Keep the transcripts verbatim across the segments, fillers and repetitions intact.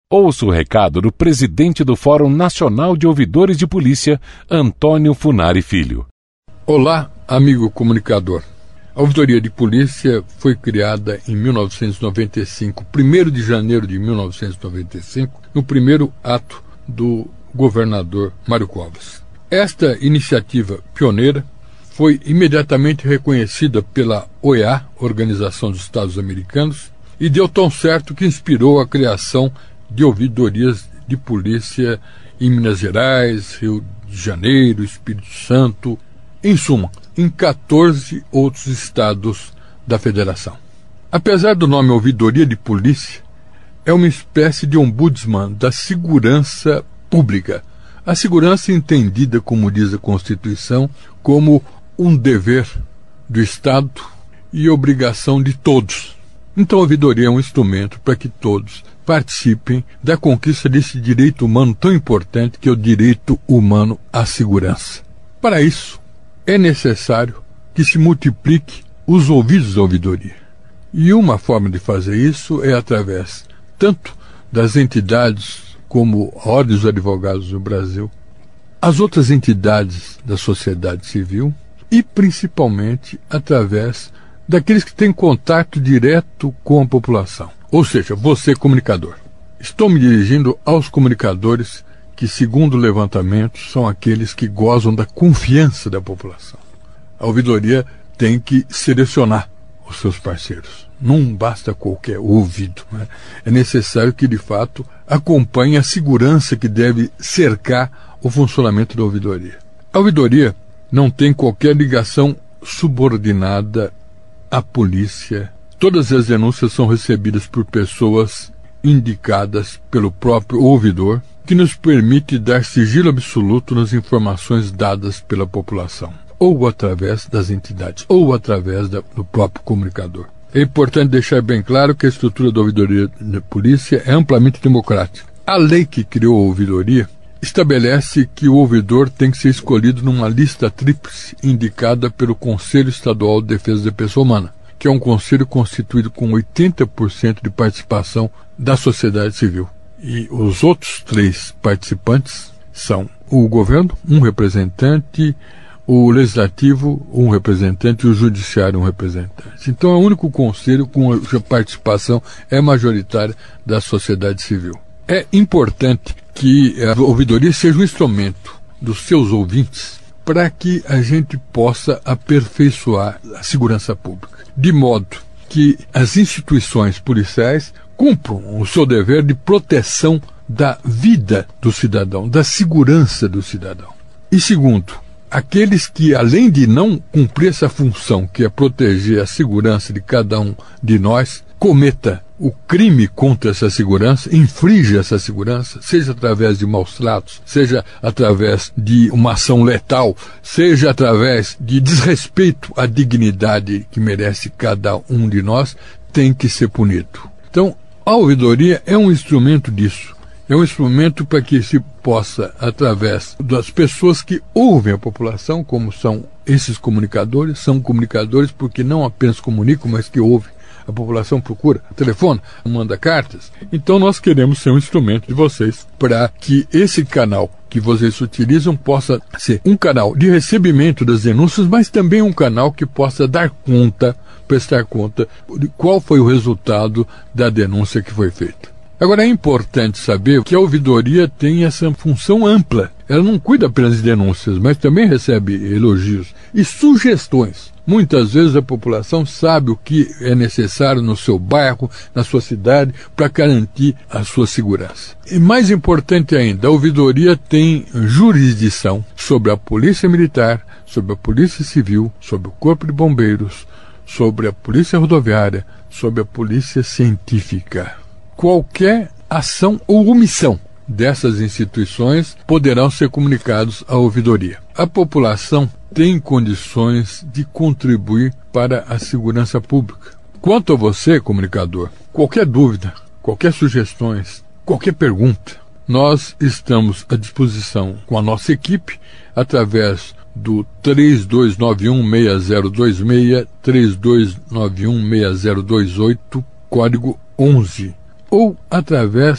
Ouça o recado do presidente do Fórum Nacional de Ouvidores de Polícia, Antônio Funari Filho. Olá, amigo comunicador. A Ouvidoria de Polícia foi criada em mil novecentos e noventa e cinco, primeiro de janeiro de mil novecentos e noventa e cinco, no primeiro ato do governador Mário Covas. Esta iniciativa pioneira foi imediatamente reconhecida pela O E A, Organização dos Estados Americanos, e deu tão certo que inspirou a criação de ouvidorias de polícia em Minas Gerais, Rio de Janeiro, Espírito Santo, em suma, em quatorze outros estados da federação. Apesar do nome Ouvidoria de Polícia, é uma espécie de ombudsman da segurança pública. A segurança entendida, como diz a Constituição, como um dever do Estado e obrigação de todos. Então a ouvidoria é um instrumento para que todos participem da conquista desse direito humano tão importante que é o direito humano à segurança. Para isso, é necessário que se multiplique os ouvidos da ouvidoria. E uma forma de fazer isso é através tanto das entidades como a Ordem dos Advogados do Brasil, as outras entidades da sociedade civil e principalmente através daqueles que têm contato direto com a população. Ou seja, você, comunicador. Estou me dirigindo aos comunicadores que, segundo o levantamento, são aqueles que gozam da confiança da população. A ouvidoria tem que selecionar os seus parceiros. Não basta qualquer ouvido, né? É necessário que, de fato, acompanhe a segurança que deve cercar o funcionamento da ouvidoria. A ouvidoria não tem qualquer ligação subordinada à polícia. Todas as denúncias são recebidas por pessoas indicadas pelo próprio ouvidor, que nos permite dar sigilo absoluto nas informações dadas pela população, ou através das entidades, ou através da, do próprio comunicador. É importante deixar bem claro que a estrutura da ouvidoria de polícia é amplamente democrática. A lei que criou a ouvidoria estabelece que o ouvidor tem que ser escolhido numa lista tríplice indicada pelo Conselho Estadual de Defesa da Pessoa Humana, que é um conselho constituído com oitenta por cento de participação da sociedade civil. E os outros três participantes são o governo, um representante, o legislativo, um representante, e o judiciário, um representante. Então é o único conselho cuja participação é majoritária da sociedade civil. É importante que a ouvidoria seja um instrumento dos seus ouvintes para que a gente possa aperfeiçoar a segurança pública, de modo que as instituições policiais cumpram o seu dever de proteção da vida do cidadão, da segurança do cidadão. E segundo, aqueles que, além de não cumprir essa função, que é proteger a segurança de cada um de nós, cometa o crime contra essa segurança, infringe essa segurança, seja através de maus tratos, seja através de uma ação letal, seja através de desrespeito à dignidade que merece cada um de nós, tem que ser punido. Então, a ouvidoria é um instrumento disso. É um instrumento para que se possa, através das pessoas que ouvem a população, como são esses comunicadores, são comunicadores porque não apenas comunicam, mas que ouvem. A população procura, telefona, manda cartas. Então nós queremos ser um instrumento de vocês para que esse canal que vocês utilizam possa ser um canal de recebimento das denúncias, mas também um canal que possa dar conta, prestar conta de qual foi o resultado da denúncia que foi feita. Agora é importante saber que a ouvidoria tem essa função ampla. Ela não cuida apenas de denúncias, mas também recebe elogios e sugestões. Muitas vezes a população sabe o que é necessário no seu bairro, na sua cidade, para garantir a sua segurança. E mais importante ainda, a ouvidoria tem jurisdição sobre a Polícia Militar, sobre a Polícia Civil, sobre o Corpo de Bombeiros, sobre a Polícia Rodoviária, sobre a Polícia Científica. Qualquer ação ou omissão dessas instituições poderão ser comunicados à ouvidoria. A população tem condições de contribuir para a segurança pública. Quanto a você, comunicador, qualquer dúvida, qualquer sugestões, qualquer pergunta, nós estamos à disposição com a nossa equipe através do três dois nove um, seis zero dois seis, três dois nove um, seis zero dois oito, código onze, ou através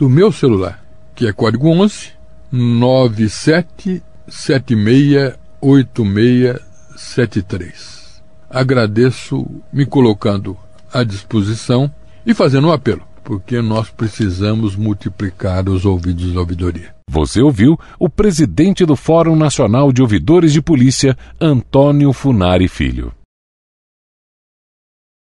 do meu celular, que é código onze nove sete sete seis oito seis sete três. Agradeço me colocando à disposição e fazendo um apelo, porque nós precisamos multiplicar os ouvidos da ouvidoria. Você ouviu o presidente do Fórum Nacional de Ouvidores de Polícia, Antônio Funari Filho.